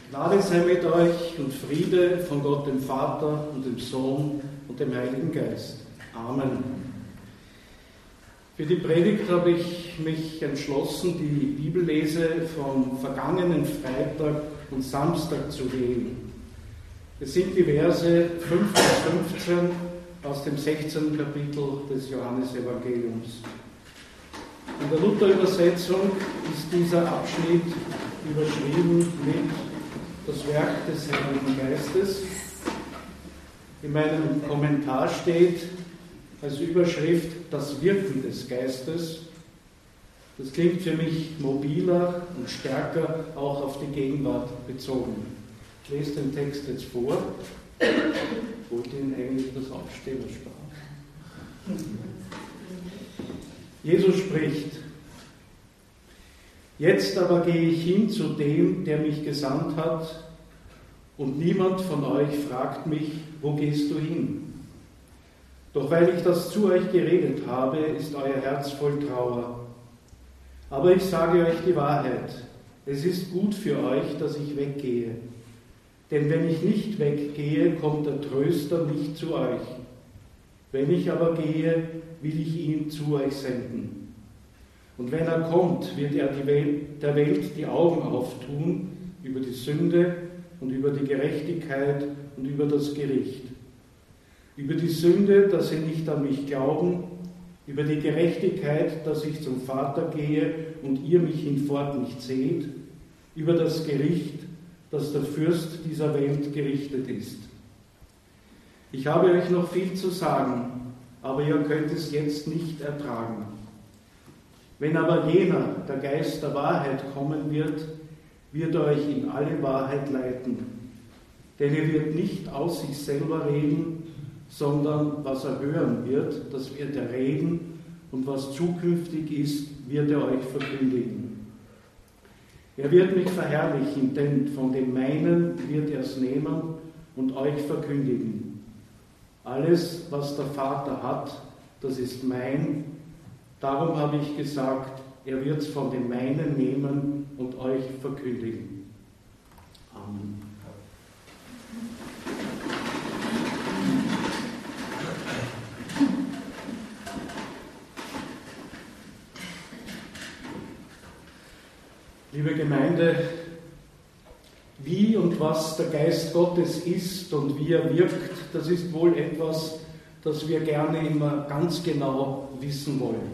Gnade sei mit euch und Friede von Gott dem Vater und dem Sohn und dem Heiligen Geist. Amen. Für die Predigt habe ich mich entschlossen, die Bibellese vom vergangenen Freitag und Samstag zu wählen. Es sind die Verse 5 bis 15 aus dem 16. Kapitel des Johannesevangeliums. In der Luther-Übersetzung ist dieser Abschnitt überschrieben mit das Werk des Heiligen Geistes. In meinem Kommentar steht als Überschrift das Wirken des Geistes. Das klingt für mich mobiler und stärker auch auf die Gegenwart bezogen. Ich lese den Text jetzt vor. Ich wollte Ihnen eigentlich das Aufstehen ersparen. Jesus spricht: Jetzt aber gehe ich hin zu dem, der mich gesandt hat, und niemand von euch fragt mich, wo gehst du hin? Doch weil ich das zu euch geredet habe, ist euer Herz voll Trauer. Aber ich sage euch die Wahrheit, es ist gut für euch, dass ich weggehe. Denn wenn ich nicht weggehe, kommt der Tröster nicht zu euch. Wenn ich aber gehe, will ich ihn zu euch senden. Und wenn er kommt, wird er der Welt die Augen auftun über die Sünde und über die Gerechtigkeit und über das Gericht. Über die Sünde, dass sie nicht an mich glauben, über die Gerechtigkeit, dass ich zum Vater gehe und ihr mich hinfort nicht seht, über das Gericht, dass der Fürst dieser Welt gerichtet ist. Ich habe euch noch viel zu sagen, aber ihr könnt es jetzt nicht ertragen. Wenn aber jener, der Geist der Wahrheit, kommen wird, wird er euch in alle Wahrheit leiten. Denn er wird nicht aus sich selber reden, sondern was er hören wird, das wird er reden, und was zukünftig ist, wird er euch verkündigen. Er wird mich verherrlichen, denn von dem Meinen wird er es nehmen und euch verkündigen. Alles, was der Vater hat, das ist mein. Darum habe ich gesagt, er wird es von dem Meinen nehmen und euch verkündigen. Amen. Liebe Gemeinde, wie und was der Geist Gottes ist und wie er wirkt, das ist wohl etwas, das wir gerne immer ganz genau wissen wollen.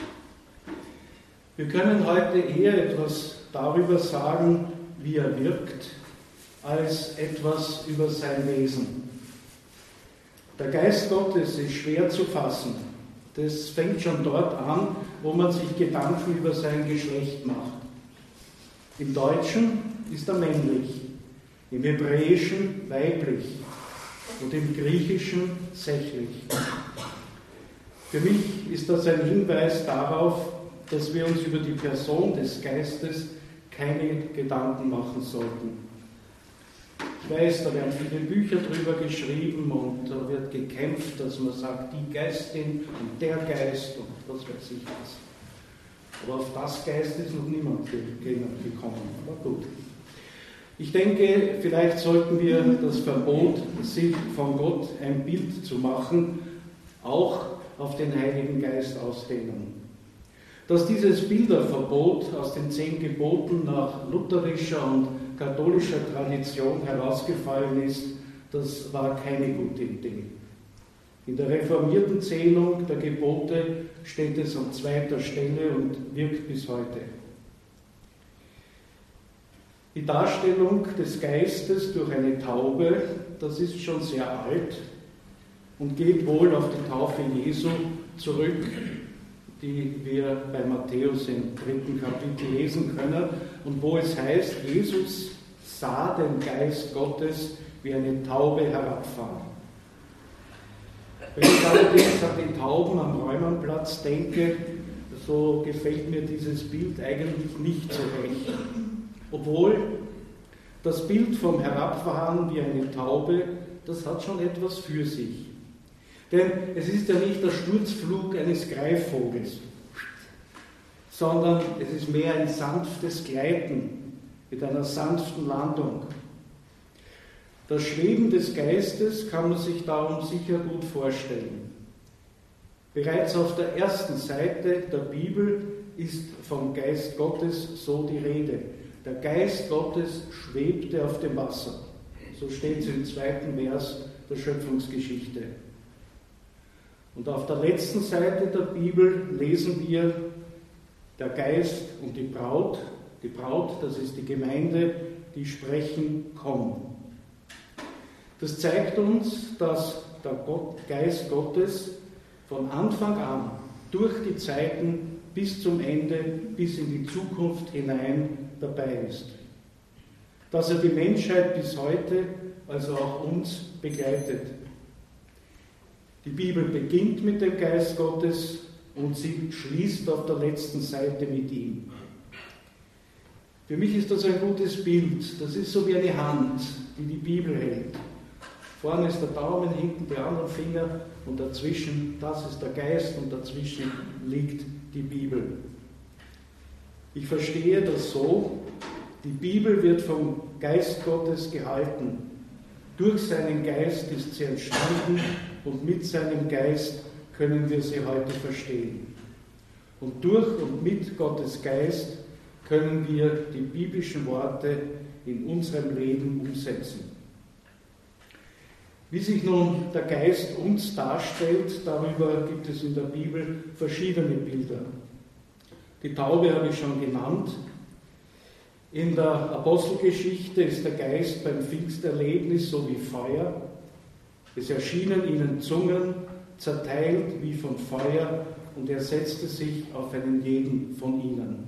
Wir können heute eher etwas darüber sagen, wie er wirkt, als etwas über sein Wesen. Der Geist Gottes ist schwer zu fassen. Das fängt schon dort an, wo man sich Gedanken über sein Geschlecht macht. Im Deutschen ist er männlich, im Hebräischen weiblich und im Griechischen sächlich. Für mich ist das ein Hinweis darauf, dass wir uns über die Person des Geistes keine Gedanken machen sollten. Ich weiß, da werden viele Bücher drüber geschrieben und da wird gekämpft, dass man sagt, die Geistin und der Geist und was weiß ich was. Aber auf das Geist ist noch niemand gekommen. Aber gut. Ich denke, vielleicht sollten wir das Verbot, sich von Gott ein Bild zu machen, auch auf den Heiligen Geist ausdehnen. Dass dieses Bilderverbot aus den 10 Geboten nach lutherischer und katholischer Tradition herausgefallen ist, das war keine gute Idee. In der reformierten Zählung der Gebote steht es an 2. Stelle und wirkt bis heute. Die Darstellung des Geistes durch eine Taube, das ist schon sehr alt und geht wohl auf die Taufe Jesu zurück, die wir bei Matthäus im 3. Kapitel lesen können und wo es heißt, Jesus sah den Geist Gottes wie eine Taube herabfahren. Wenn ich allerdings an die Tauben am Räumannplatz denke, so gefällt mir dieses Bild eigentlich nicht so recht. Obwohl das Bild vom Herabfahren wie eine Taube, das hat schon etwas für sich. Denn es ist ja nicht der Sturzflug eines Greifvogels, sondern es ist mehr ein sanftes Gleiten, mit einer sanften Landung. Das Schweben des Geistes kann man sich darum sicher gut vorstellen. Bereits auf der ersten Seite der Bibel ist vom Geist Gottes so die Rede. Der Geist Gottes schwebte auf dem Wasser. So steht es im 2. Vers der Schöpfungsgeschichte. Und auf der letzten Seite der Bibel lesen wir, der Geist und die Braut, das ist die Gemeinde, die sprechen, komm. Das zeigt uns, dass der Geist Gottes von Anfang an, durch die Zeiten bis zum Ende, bis in die Zukunft hinein dabei ist. Dass er die Menschheit bis heute, also auch uns, begleitet. Die Bibel beginnt mit dem Geist Gottes und sie schließt auf der letzten Seite mit ihm. Für mich ist das ein gutes Bild. Das ist so wie eine Hand, die die Bibel hält. Vorne ist der Daumen, hinten die anderen Finger und dazwischen, das ist der Geist und dazwischen liegt die Bibel. Ich verstehe das so, die Bibel wird vom Geist Gottes gehalten. Durch seinen Geist ist sie entstanden und mit seinem Geist können wir sie heute verstehen. Und durch und mit Gottes Geist können wir die biblischen Worte in unserem Leben umsetzen. Wie sich nun der Geist uns darstellt, darüber gibt es in der Bibel verschiedene Bilder. Die Taube habe ich schon genannt. In der Apostelgeschichte ist der Geist beim Pfingsterlebnis so wie Feuer. Es erschienen ihnen Zungen, zerteilt wie von Feuer, und er setzte sich auf einen jeden von ihnen.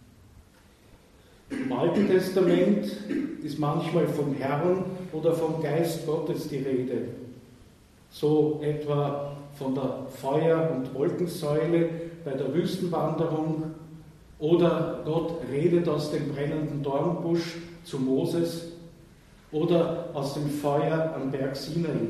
Im Alten Testament ist manchmal vom Herrn oder vom Geist Gottes die Rede. So etwa von der Feuer- und Wolkensäule bei der Wüstenwanderung, oder Gott redet aus dem brennenden Dornbusch zu Moses oder aus dem Feuer am Berg Sinai.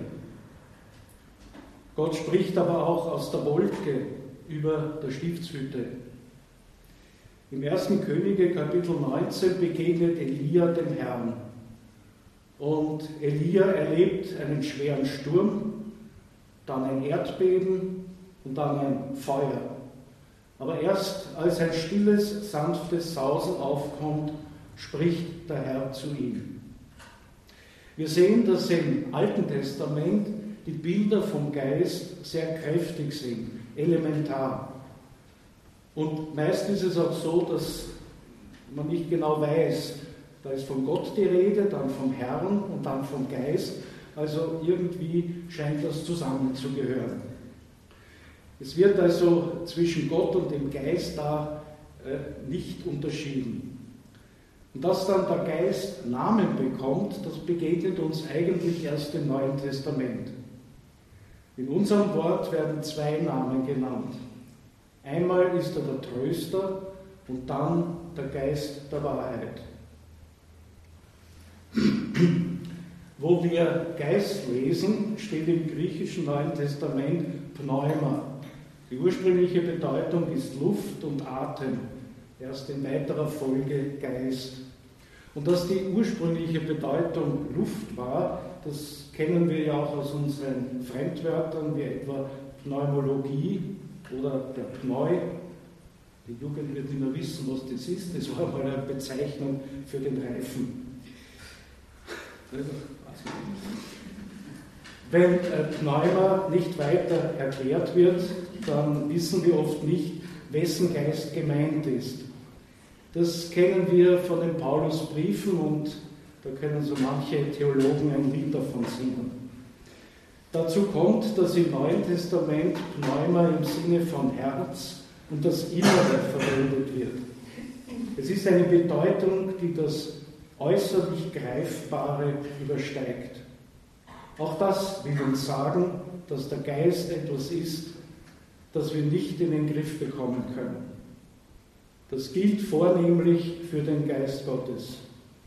Gott spricht aber auch aus der Wolke über der Stiftshütte. Im 1. Könige Kapitel 19 begegnet Elia dem Herrn. Und Elia erlebt einen schweren Sturm, dann ein Erdbeben und dann ein Feuer. Aber erst als ein stilles, sanftes Sausen aufkommt, spricht der Herr zu ihm. Wir sehen, dass im Alten Testament die Bilder vom Geist sehr kräftig sind, elementar. Und meist ist es auch so, dass man nicht genau weiß, da ist von Gott die Rede, dann vom Herrn und dann vom Geist. Also irgendwie scheint das zusammenzugehören. Es wird also zwischen Gott und dem Geist da nicht unterschieden. Und dass dann der Geist Namen bekommt, das begegnet uns eigentlich erst im Neuen Testament. In unserem Wort werden 2 Namen genannt. Einmal ist er der Tröster und dann der Geist der Wahrheit. Wo wir Geist lesen, steht im griechischen Neuen Testament Pneuma. Die ursprüngliche Bedeutung ist Luft und Atem, erst in weiterer Folge Geist. Und dass die ursprüngliche Bedeutung Luft war, das kennen wir ja auch aus unseren Fremdwörtern, wie etwa Pneumologie oder der Pneu. Die Jugend wird nicht mehr wissen, was das ist. Das war mal eine Bezeichnung für den Reifen. Wenn Pneuma nicht weiter erklärt wird, dann wissen wir oft nicht, wessen Geist gemeint ist. Das kennen wir von den Paulusbriefen und da können so manche Theologen ein Lied davon singen. Dazu kommt, dass im Neuen Testament Pneuma im Sinne von Herz und das Innere verwendet wird. Es ist eine Bedeutung, die das äußerlich Greifbare übersteigt. Auch das will uns sagen, dass der Geist etwas ist, das wir nicht in den Griff bekommen können. Das gilt vornehmlich für den Geist Gottes.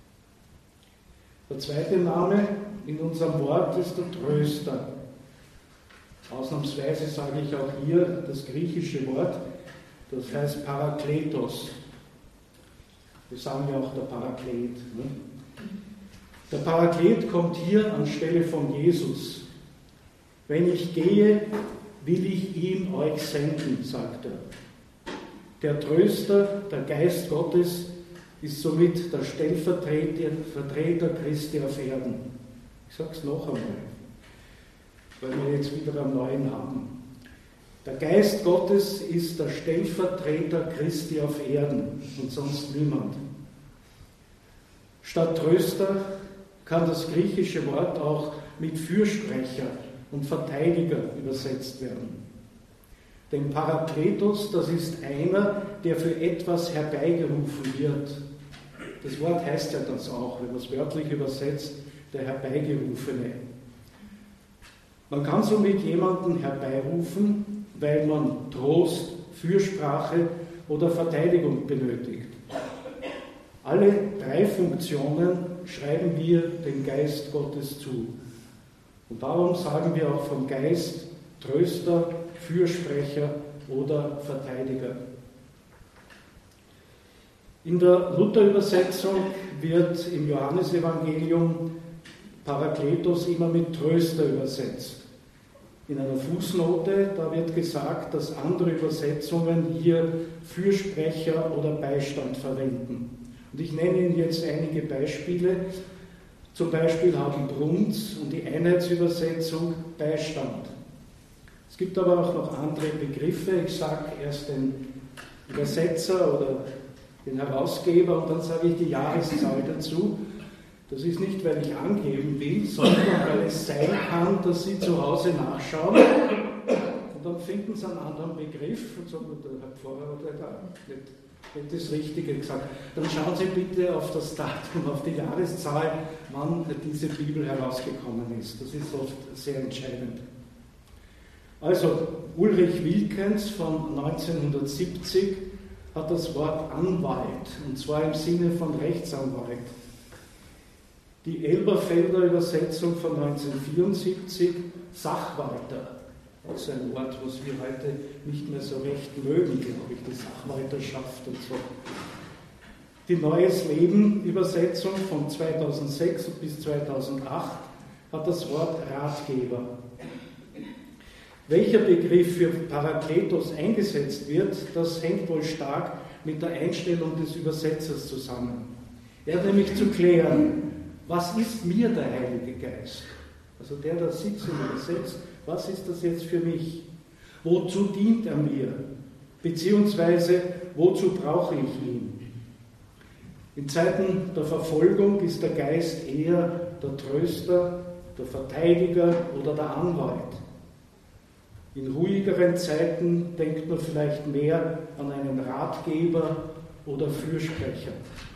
Der zweite Name in unserem Wort ist der Tröster. Ausnahmsweise sage ich auch hier das griechische Wort, das heißt Parakletos. Wir sagen ja auch der Paraklet. Ne? Der Paraklet kommt hier anstelle von Jesus. Wenn ich gehe, will ich ihn euch senden, sagt er. Der Tröster, der Geist Gottes, ist somit der Stellvertreter Christi auf Erden. Ich sage es noch einmal, weil wir jetzt wieder einen neuen haben. Der Geist Gottes ist der Stellvertreter Christi auf Erden und sonst niemand. Statt Tröster kann das griechische Wort auch mit Fürsprecher und Verteidiger übersetzt werden. Denn Parakletos, das ist einer, der für etwas herbeigerufen wird. Das Wort heißt ja das auch, wenn man es wörtlich übersetzt, der Herbeigerufene. Man kann somit jemanden herbeirufen, weil man Trost, Fürsprache oder Verteidigung benötigt. Alle drei Funktionen schreiben wir dem Geist Gottes zu. Und darum sagen wir auch vom Geist Tröster, Fürsprecher oder Verteidiger. In der Luther-Übersetzung wird im Johannesevangelium Parakletos immer mit Tröster übersetzt. In einer Fußnote, da wird gesagt, dass andere Übersetzungen hier Fürsprecher oder Beistand verwenden. Und ich nenne Ihnen jetzt einige Beispiele. Zum Beispiel haben Bruns und die Einheitsübersetzung Beistand. Es gibt aber auch noch andere Begriffe. Ich sage erst den Übersetzer oder den Herausgeber und dann sage ich die Jahreszahl dazu. Das ist nicht, weil ich angeben will, sondern weil es sein kann, dass Sie zu Hause nachschauen und dann finden Sie einen anderen Begriff und sagen, der Herr Pfarrer hat da nicht das Richtige gesagt. Dann schauen Sie bitte auf das Datum, auf die Jahreszahl, wann diese Bibel herausgekommen ist. Das ist oft sehr entscheidend. Also, Ulrich Wilkens von 1970 hat das Wort Anwalt, und zwar im Sinne von Rechtsanwalt. Die Elberfelder Übersetzung von 1974, Sachwalter. Das ist ein Wort, was wir heute nicht mehr so recht mögen, glaube ich, die Sachwalterschaft und so. Die Neues Leben Übersetzung von 2006 bis 2008 hat das Wort Ratgeber. Welcher Begriff für Parakletos eingesetzt wird, das hängt wohl stark mit der Einstellung des Übersetzers zusammen. Er hat nämlich zu klären, was ist mir der Heilige Geist? Also der da sitzt und übersetzt, was ist das jetzt für mich? Wozu dient er mir? Beziehungsweise, wozu brauche ich ihn? In Zeiten der Verfolgung ist der Geist eher der Tröster, der Verteidiger oder der Anwalt. In ruhigeren Zeiten denkt man vielleicht mehr an einen Ratgeber oder Fürsprecher.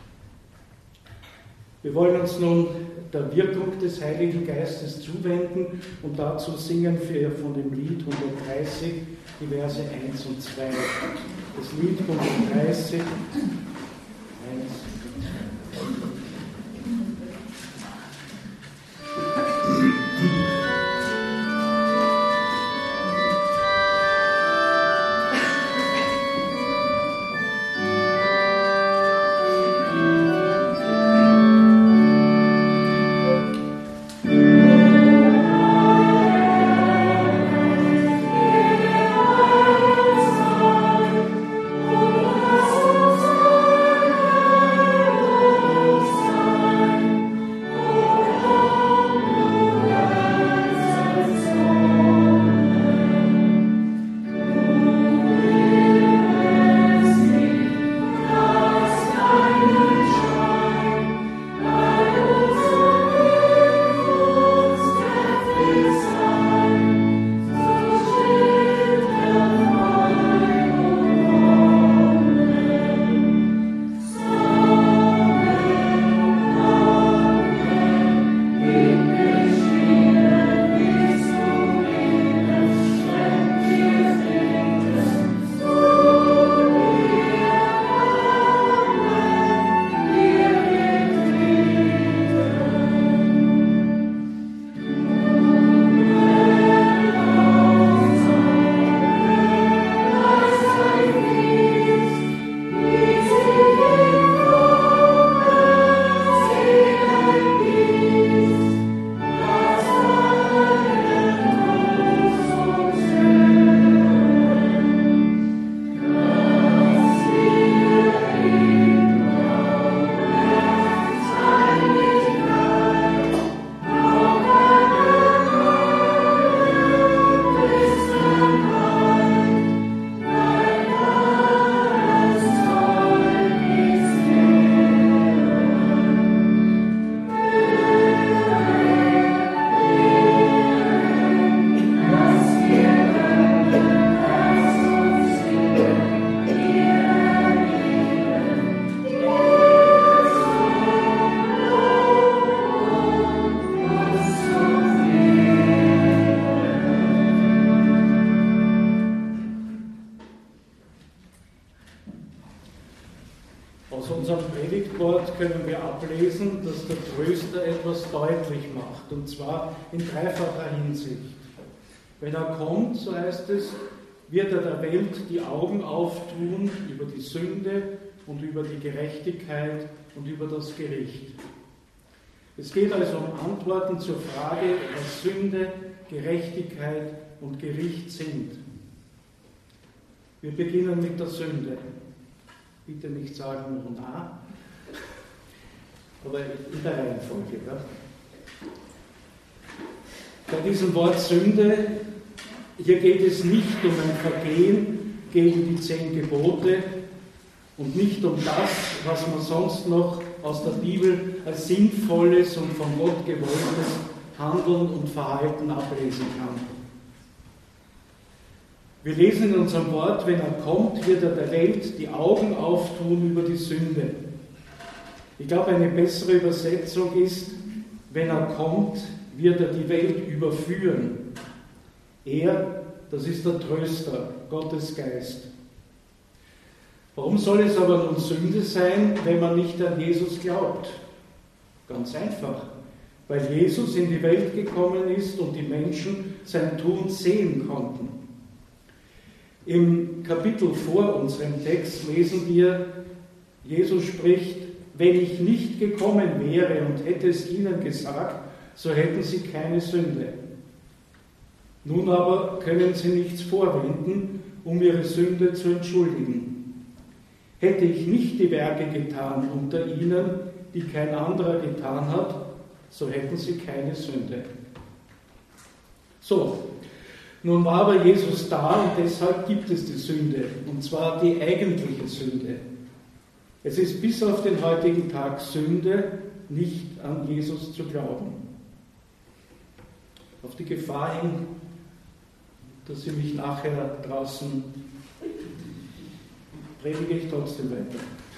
Wir wollen uns nun der Wirkung des Heiligen Geistes zuwenden und dazu singen wir von dem Lied 130 die Verse 1 und 2. Das Lied 130, 1 und 2. etwas deutlich macht, und zwar in dreifacher Hinsicht. Wenn er kommt, so heißt es, wird er der Welt die Augen auftun über die Sünde und über die Gerechtigkeit und über das Gericht. Es geht also um Antworten zur Frage, was Sünde, Gerechtigkeit und Gericht sind. Wir beginnen mit der Sünde. Bitte nicht sagen, oh na, aber in der Reihenfolge. Ja. Bei diesem Wort Sünde, hier geht es nicht um ein Vergehen gegen die 10 Gebote und nicht um das, was man sonst noch aus der Bibel als sinnvolles und von Gott gewolltes Handeln und Verhalten ablesen kann. Wir lesen in unserem Wort, wenn er kommt, wird er der Welt die Augen auftun über die Sünde. Ich glaube, eine bessere Übersetzung ist, wenn er kommt, wird er die Welt überführen. Er, das ist der Tröster, Gottes Geist. Warum soll es aber nun Sünde sein, wenn man nicht an Jesus glaubt? Ganz einfach, weil Jesus in die Welt gekommen ist und die Menschen sein Tun sehen konnten. Im Kapitel vor unserem Text lesen wir, Jesus spricht, wenn ich nicht gekommen wäre und hätte es ihnen gesagt, so hätten sie keine Sünde. Nun aber können sie nichts vorwenden, um ihre Sünde zu entschuldigen. Hätte ich nicht die Werke getan unter ihnen, die kein anderer getan hat, so hätten sie keine Sünde. So, nun war aber Jesus da und deshalb gibt es die Sünde, und zwar die eigentliche Sünde. Es ist bis auf den heutigen Tag Sünde, nicht an Jesus zu glauben. Auf die Gefahr hin, dass Sie mich nachher draußen predige ich trotzdem weiter.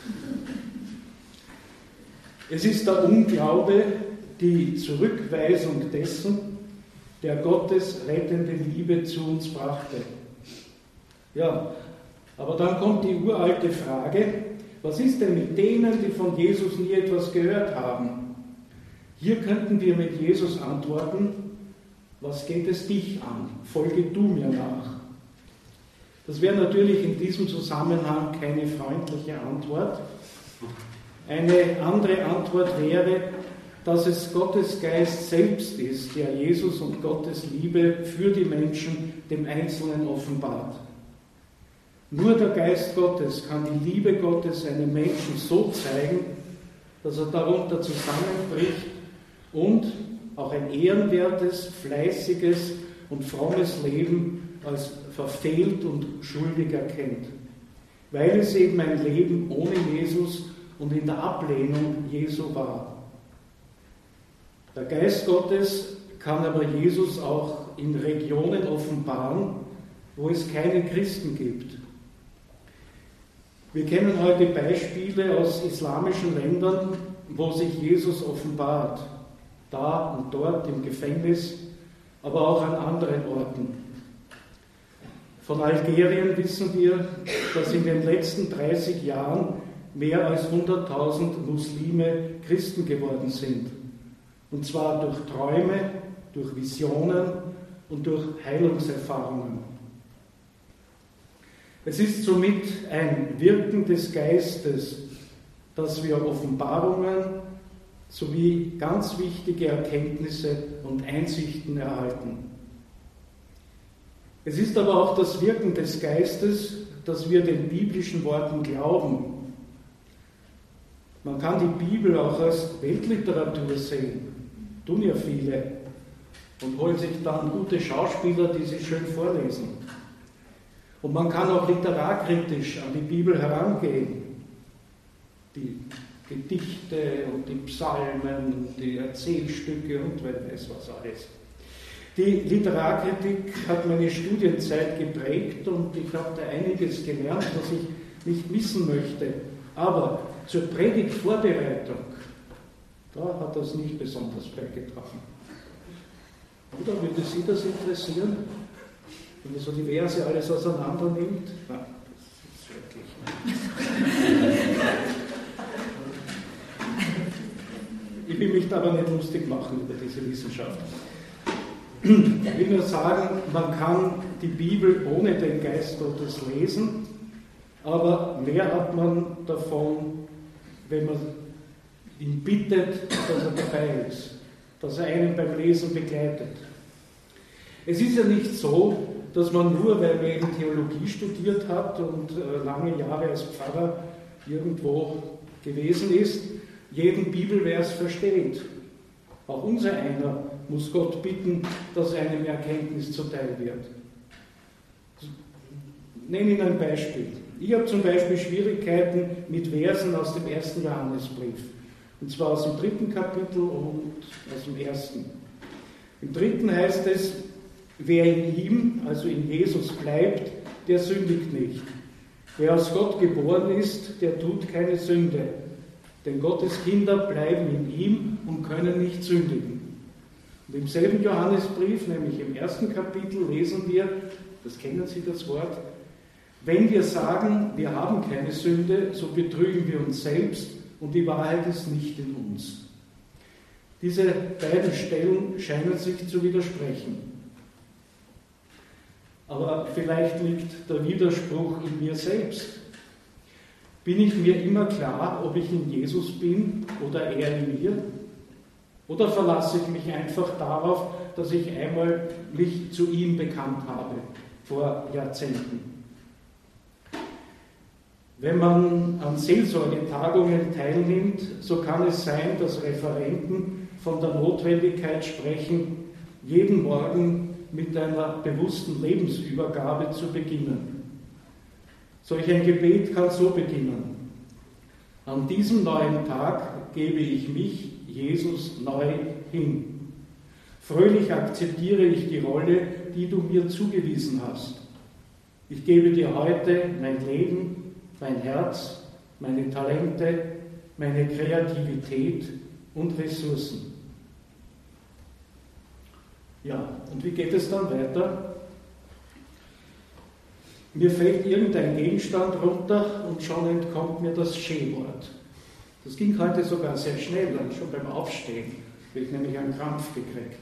Es ist der Unglaube, die Zurückweisung dessen, der Gottes rettende Liebe zu uns brachte. Ja, aber dann kommt die uralte Frage, was ist denn mit denen, die von Jesus nie etwas gehört haben? Hier könnten wir mit Jesus antworten, was geht es dich an? Folge du mir nach. Das wäre natürlich in diesem Zusammenhang keine freundliche Antwort. Eine andere Antwort wäre, dass es Gottes Geist selbst ist, der Jesus und Gottes Liebe für die Menschen dem Einzelnen offenbart. Nur der Geist Gottes kann die Liebe Gottes einem Menschen so zeigen, dass er darunter zusammenbricht und auch ein ehrenwertes, fleißiges und frommes Leben als verfehlt und schuldig erkennt, weil es eben ein Leben ohne Jesus und in der Ablehnung Jesu war. Der Geist Gottes kann aber Jesus auch in Regionen offenbaren, wo es keine Christen gibt. Wir kennen heute Beispiele aus islamischen Ländern, wo sich Jesus offenbart, da und dort im Gefängnis, aber auch an anderen Orten. Von Algerien wissen wir, dass in den letzten 30 Jahren mehr als 100.000 Muslime Christen geworden sind. Und zwar durch Träume, durch Visionen und durch Heilungserfahrungen. Es ist somit ein Wirken des Geistes, dass wir Offenbarungen sowie ganz wichtige Erkenntnisse und Einsichten erhalten. Es ist aber auch das Wirken des Geistes, dass wir den biblischen Worten glauben. Man kann die Bibel auch als Weltliteratur sehen, tun ja viele, und holen sich dann gute Schauspieler, die sie schön vorlesen. Und man kann auch literarkritisch an die Bibel herangehen. Die Gedichte und die Psalmen und die Erzählstücke und wer weiß was alles. Die Literarkritik hat meine Studienzeit geprägt und ich habe da einiges gelernt, was ich nicht missen möchte. Aber zur Predigtvorbereitung, da hat das nicht besonders beigetragen. Oder würde Sie das interessieren? Wenn man so die Verse alles auseinander nimmt? Nein, das ist wirklich nicht. Ich will mich aber nicht lustig machen über diese Wissenschaft. Ich will nur sagen, man kann die Bibel ohne den Geist Gottes lesen, aber mehr hat man davon, wenn man ihn bittet, dass er dabei ist, dass er einen beim Lesen begleitet. Es ist ja nicht so, dass man nur, weil man eben Theologie studiert hat und lange Jahre als Pfarrer irgendwo gewesen ist, jeden Bibelvers versteht. Auch unser einer muss Gott bitten, dass einem Erkenntnis zuteil wird. Ich nenne Ihnen ein Beispiel. Ich habe zum Beispiel Schwierigkeiten mit Versen aus dem 1. Johannesbrief. Und zwar aus dem 3. Kapitel und aus dem 1. Im 3. heißt es, wer in ihm, also in Jesus bleibt, der sündigt nicht. Wer aus Gott geboren ist, der tut keine Sünde. Denn Gottes Kinder bleiben in ihm und können nicht sündigen. Und im selben Johannesbrief, nämlich im 1. Kapitel, lesen wir, das kennen Sie das Wort, wenn wir sagen, wir haben keine Sünde, so betrügen wir uns selbst und die Wahrheit ist nicht in uns. Diese beiden Stellen scheinen sich zu widersprechen. Aber vielleicht liegt der Widerspruch in mir selbst. Bin ich mir immer klar, ob ich in Jesus bin oder er in mir? Oder verlasse ich mich einfach darauf, dass ich einmal mich zu ihm bekannt habe, vor Jahrzehnten? Wenn man an Seelsorgetagungen teilnimmt, so kann es sein, dass Referenten von der Notwendigkeit sprechen, jeden Morgen mit einer bewussten Lebensübergabe zu beginnen. Solch ein Gebet kann so beginnen. An diesem neuen Tag gebe ich mich Jesus neu hin. Fröhlich akzeptiere ich die Rolle, die du mir zugewiesen hast. Ich gebe dir heute mein Leben, mein Herz, meine Talente, meine Kreativität und Ressourcen. Ja, und wie geht es dann weiter? Mir fällt irgendein Gegenstand runter und schon entkommt mir das Schewort. Das ging heute sogar sehr schnell, schon beim Aufstehen, habe ich nämlich einen Krampf gekriegt.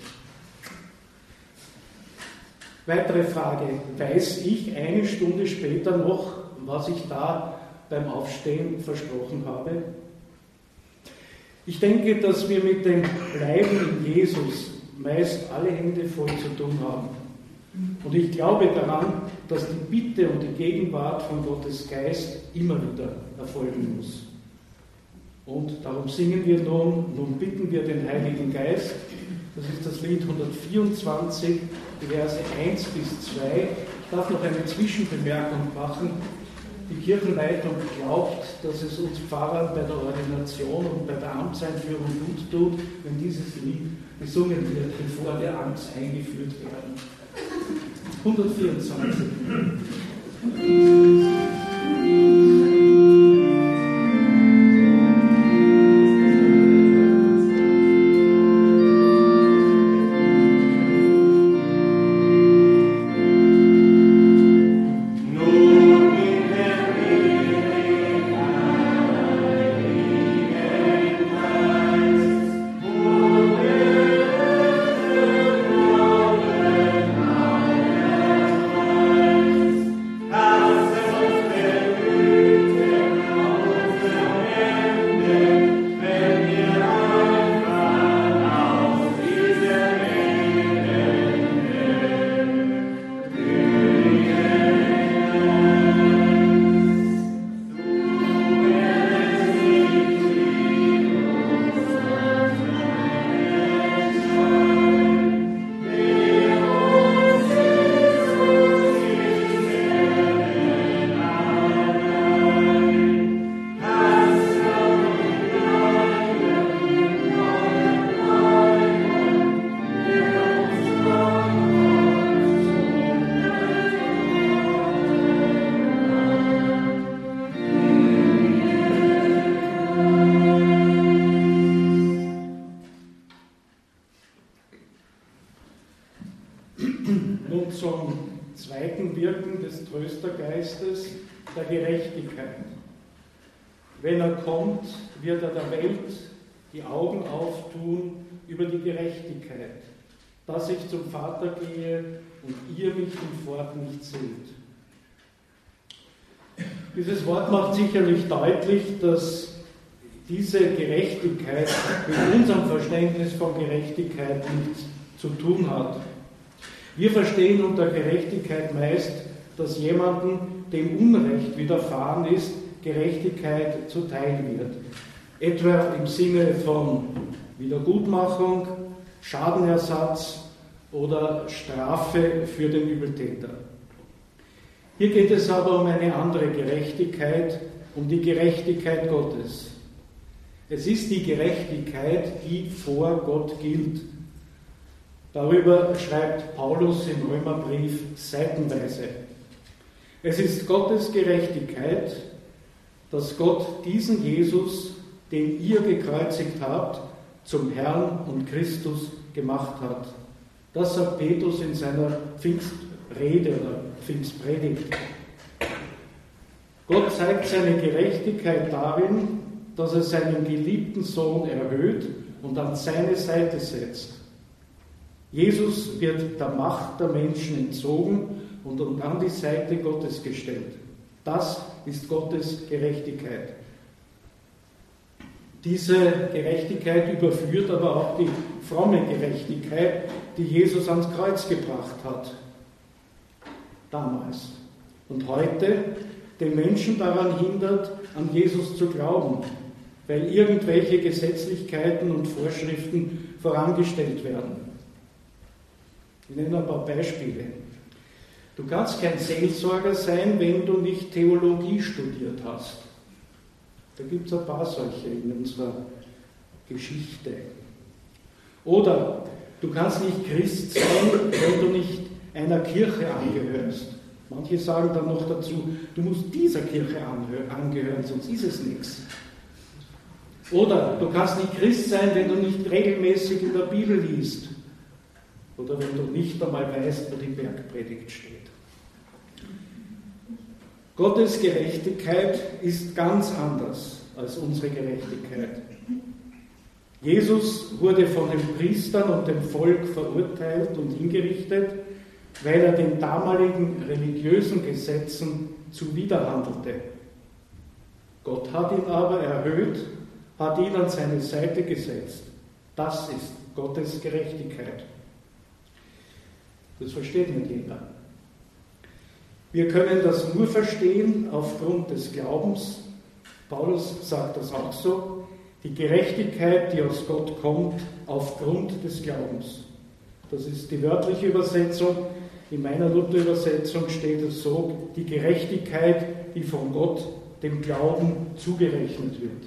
Weitere Frage, weiß ich eine Stunde später noch, was ich da beim Aufstehen versprochen habe? Ich denke, dass wir mit dem Bleiben in Jesus meist alle Hände voll zu tun haben. Und ich glaube daran, dass die Bitte und die Gegenwart von Gottes Geist immer wieder erfolgen muss. Und darum singen wir nun bitten wir den Heiligen Geist. Das ist das Lied 124, die Verse 1 bis 2. Ich darf noch eine Zwischenbemerkung machen. Die Kirchenleitung glaubt, dass es uns Pfarrern bei der Ordination und bei der Amtseinführung gut tut, wenn dieses Lied gesungen wird, bevor wir Amts eingeführt werden. 124. Nun zum zweiten Wirken des Tröstergeistes, der Gerechtigkeit. Wenn er kommt, wird er der Welt die Augen auftun über die Gerechtigkeit, dass ich zum Vater gehe und ihr mich hinfort nicht seht. Dieses Wort macht sicherlich deutlich, dass diese Gerechtigkeit mit unserem Verständnis von Gerechtigkeit nichts zu tun hat. Wir verstehen unter Gerechtigkeit meist, dass jemandem, dem Unrecht widerfahren ist, Gerechtigkeit zuteil wird. Etwa im Sinne von Wiedergutmachung, Schadenersatz oder Strafe für den Übeltäter. Hier geht es aber um eine andere Gerechtigkeit, um die Gerechtigkeit Gottes. Es ist die Gerechtigkeit, die vor Gott gilt. Darüber schreibt Paulus im Römerbrief seitenweise. Es ist Gottes Gerechtigkeit, dass Gott diesen Jesus, den ihr gekreuzigt habt, zum Herrn und Christus gemacht hat. Das sagt Petrus in seiner Pfingstrede oder Pfingstpredigt. Gott zeigt seine Gerechtigkeit darin, dass er seinen geliebten Sohn erhöht und an seine Seite setzt. Jesus wird der Macht der Menschen entzogen und an die Seite Gottes gestellt. Das ist Gottes Gerechtigkeit. Diese Gerechtigkeit überführt aber auch die fromme Gerechtigkeit, die Jesus ans Kreuz gebracht hat. Damals. Und heute den Menschen daran hindert, an Jesus zu glauben, weil irgendwelche Gesetzlichkeiten und Vorschriften vorangestellt werden. Ich nenne ein paar Beispiele. Du kannst kein Seelsorger sein, wenn du nicht Theologie studiert hast. Da gibt es ein paar solche in unserer Geschichte. Oder du kannst nicht Christ sein, wenn du nicht einer Kirche angehörst. Manche sagen dann noch dazu, du musst dieser Kirche angehören, sonst ist es nichts. Oder du kannst nicht Christ sein, wenn du nicht regelmäßig in der Bibel liest. Oder wenn du nicht einmal weißt, wo die Bergpredigt steht. Gottes Gerechtigkeit ist ganz anders als unsere Gerechtigkeit. Jesus wurde von den Priestern und dem Volk verurteilt und hingerichtet, weil er den damaligen religiösen Gesetzen zuwiderhandelte. Gott hat ihn aber erhöht, hat ihn an seine Seite gesetzt. Das ist Gottes Gerechtigkeit. Das versteht nicht jeder. Wir können das nur verstehen aufgrund des Glaubens. Paulus sagt das auch so. Die Gerechtigkeit, die aus Gott kommt, aufgrund des Glaubens. Das ist die wörtliche Übersetzung. In meiner Luther-Übersetzung steht es so, die Gerechtigkeit, die von Gott dem Glauben zugerechnet wird.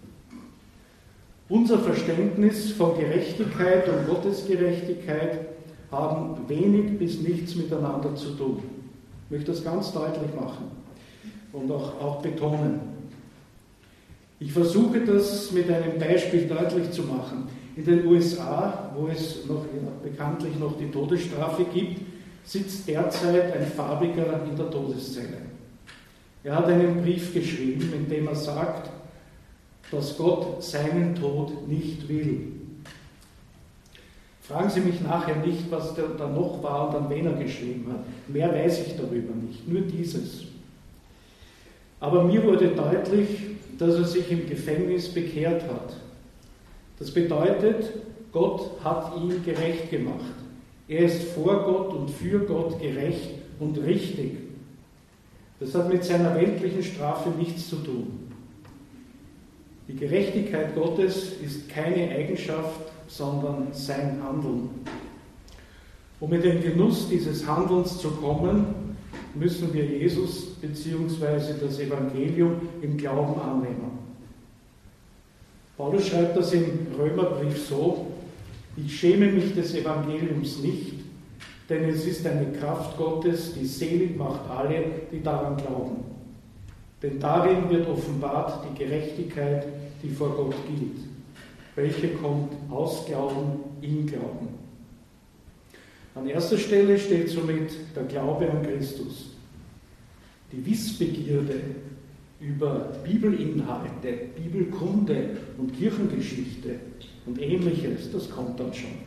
Unser Verständnis von Gerechtigkeit und Gottes Gerechtigkeit haben wenig bis nichts miteinander zu tun. Ich möchte das ganz deutlich machen und auch betonen. Ich versuche das mit einem Beispiel deutlich zu machen. In den USA, wo es bekanntlich noch die Todesstrafe gibt, sitzt derzeit ein Farbiger in der Todeszelle. Er hat einen Brief geschrieben, in dem er sagt, dass Gott seinen Tod nicht will. Fragen Sie mich nachher nicht, was der da noch war und an wen er geschrieben hat. Mehr weiß ich darüber nicht, nur dieses. Aber mir wurde deutlich, dass er sich im Gefängnis bekehrt hat. Das bedeutet, Gott hat ihn gerecht gemacht. Er ist vor Gott und für Gott gerecht und richtig. Das hat mit seiner weltlichen Strafe nichts zu tun. Die Gerechtigkeit Gottes ist keine Eigenschaft, sondern sein Handeln. Um in den Genuss dieses Handelns zu kommen, müssen wir Jesus bzw. das Evangelium im Glauben annehmen. Paulus schreibt das im Römerbrief so: Ich schäme mich des Evangeliums nicht, denn es ist eine Kraft Gottes, die selig macht alle, die daran glauben. Denn darin wird offenbart die Gerechtigkeit, die vor Gott gilt, welche kommt aus Glauben in Glauben. An erster Stelle steht somit der Glaube an Christus. Die Wissbegierde, über Bibelinhalte, Bibelkunde und Kirchengeschichte und Ähnliches, das kommt dann schon.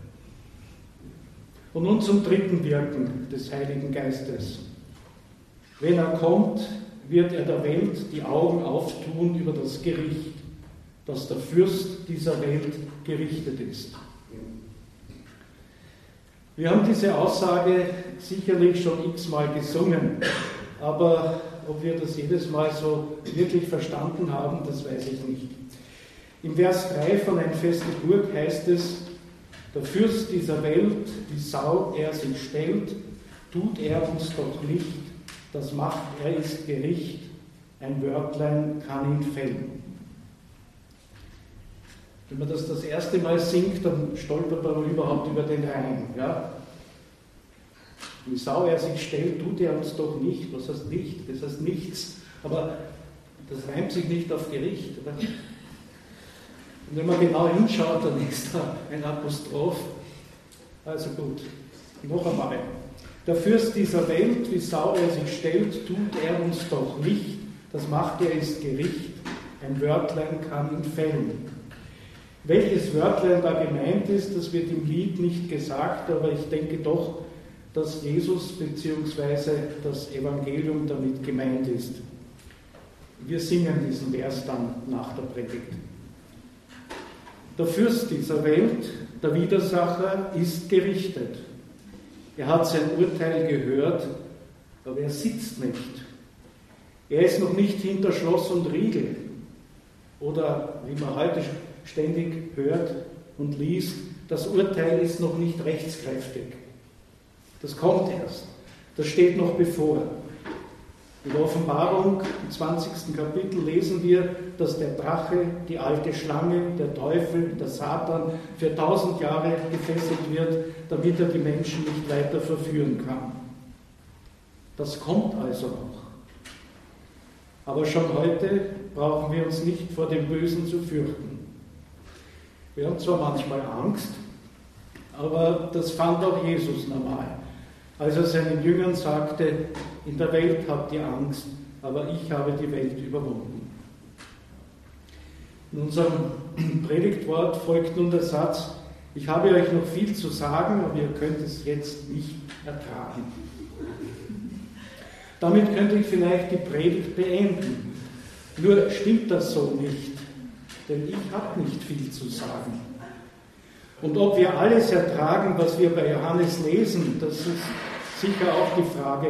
Und nun zum dritten Wirken des Heiligen Geistes. Wenn er kommt, wird er der Welt die Augen auftun über das Gericht, das der Fürst dieser Welt gerichtet ist. Wir haben diese Aussage sicherlich schon x-mal gesungen, aber ob wir das jedes Mal so wirklich verstanden haben, das weiß ich nicht. Im Vers 3 von Ein feste Burg heißt es: Der Fürst dieser Welt, wie Sau er sich stellt, tut er uns doch nicht, das macht er ist Gericht, ein Wörtlein kann ihn fällen. Wenn man das erste Mal singt, dann stolpert man überhaupt über den Reim. Ja? Wie Sau er sich stellt, tut er uns doch nicht. Was heißt nicht? Das heißt nichts. Aber das reimt sich nicht auf Gericht. Oder? Und wenn man genau hinschaut, dann ist da ein Apostroph. Also gut, noch einmal. Der Fürst dieser Welt, wie Sau er sich stellt, tut er uns doch nicht. Das macht er ist Gericht. Ein Wörtlein kann ihn fällen. Welches Wörtlein da gemeint ist, das wird im Lied nicht gesagt, aber ich denke doch, dass Jesus bzw. das Evangelium damit gemeint ist. Wir singen diesen Vers dann nach der Predigt. Der Fürst dieser Welt, der Widersacher, ist gerichtet. Er hat sein Urteil gehört, aber er sitzt nicht. Er ist noch nicht hinter Schloss und Riegel. Oder, wie man heute ständig hört und liest, das Urteil ist noch nicht rechtskräftig. Das kommt erst. Das steht noch bevor. In der Offenbarung, im 20. Kapitel, lesen wir, dass der Drache, die alte Schlange, der Teufel, der Satan für 1000 Jahre gefesselt wird, damit er die Menschen nicht weiter verführen kann. Das kommt also noch. Aber schon heute brauchen wir uns nicht vor dem Bösen zu fürchten. Wir haben zwar manchmal Angst, aber das fand auch Jesus normal. Als er seinen Jüngern sagte, in der Welt habt ihr Angst, aber ich habe die Welt überwunden. In unserem Predigtwort folgt nun der Satz: Ich habe euch noch viel zu sagen, aber ihr könnt es jetzt nicht ertragen. Damit könnte ich vielleicht die Predigt beenden. Nur stimmt das so nicht, denn ich habe nicht viel zu sagen. Und ob wir alles ertragen, was wir bei Johannes lesen, das ist sicher auch die Frage.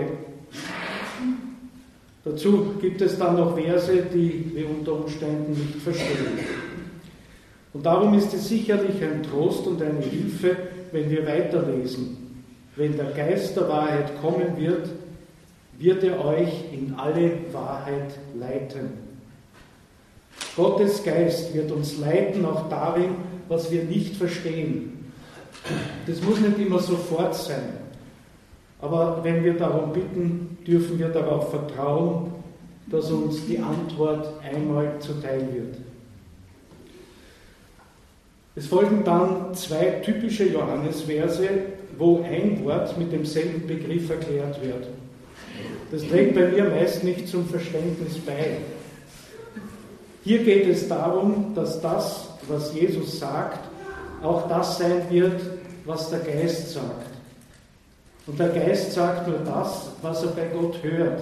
Dazu gibt es dann noch Verse, die wir unter Umständen nicht verstehen. Und darum ist es sicherlich ein Trost und eine Hilfe, wenn wir weiterlesen. Wenn der Geist der Wahrheit kommen wird, wird er euch in alle Wahrheit leiten. Gottes Geist wird uns leiten, auch darin, was wir nicht verstehen. Das muss nicht immer sofort sein. Aber wenn wir darum bitten, dürfen wir darauf vertrauen, dass uns die Antwort einmal zuteil wird. Es folgen dann 2 typische Johannesverse, wo ein Wort mit demselben Begriff erklärt wird. Das trägt bei mir meist nicht zum Verständnis bei. Hier geht es darum, dass das, was Jesus sagt, auch das sein wird, was der Geist sagt. Und der Geist sagt nur das, was er bei Gott hört.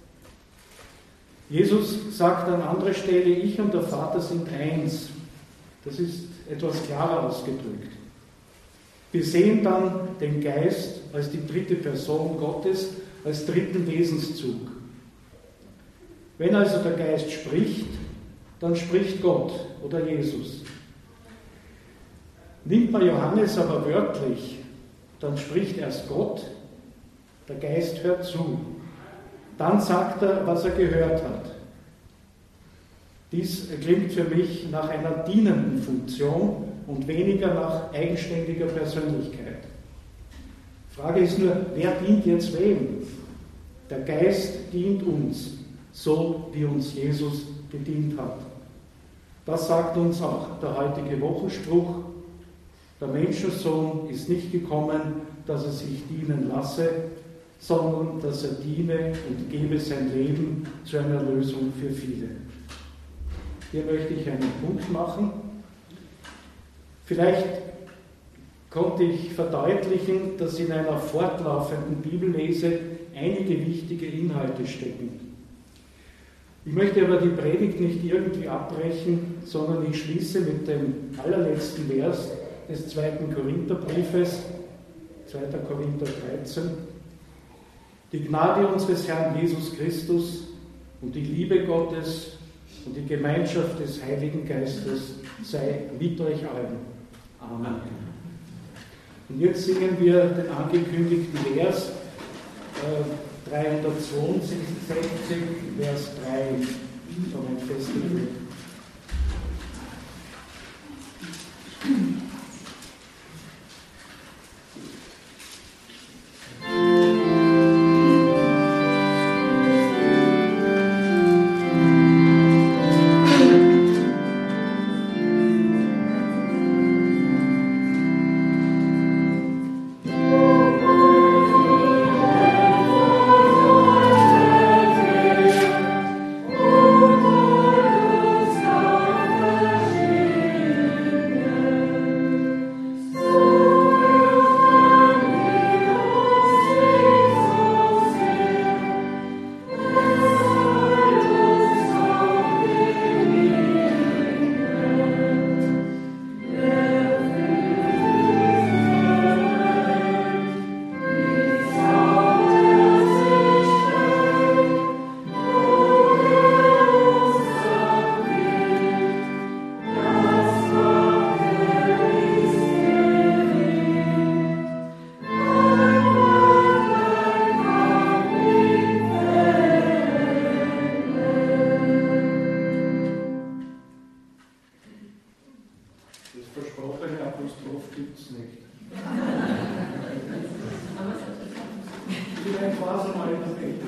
Jesus sagt an anderer Stelle, ich und der Vater sind eins. Das ist etwas klarer ausgedrückt. Wir sehen dann den Geist als die dritte Person Gottes, als dritten Wesenszug. Wenn also der Geist spricht, dann spricht Gott oder Jesus. Nimmt man Johannes aber wörtlich, dann spricht erst Gott, der Geist hört zu. Dann sagt er, was er gehört hat. Dies klingt für mich nach einer dienenden Funktion und weniger nach eigenständiger Persönlichkeit. Die Frage ist nur, wer dient jetzt wem? Der Geist dient uns, so wie uns Jesus gedient hat. Das sagt uns auch der heutige Wochenspruch. Der Menschensohn ist nicht gekommen, dass er sich dienen lasse, sondern dass er diene und gebe sein Leben zu einer Lösung für viele. Hier möchte ich einen Punkt machen. Vielleicht konnte ich verdeutlichen, dass in einer fortlaufenden Bibellese einige wichtige Inhalte stecken. Ich möchte aber die Predigt nicht irgendwie abbrechen, sondern ich schließe mit dem allerletzten Vers des 2. Korintherbriefes, 2. Korinther 13. Die Gnade unseres Herrn Jesus Christus und die Liebe Gottes und die Gemeinschaft des Heiligen Geistes sei mit euch allen. Amen. Und jetzt singen wir den angekündigten Vers 362, Vers 3 von einem Festival. Vielleicht war es mal in der Welt.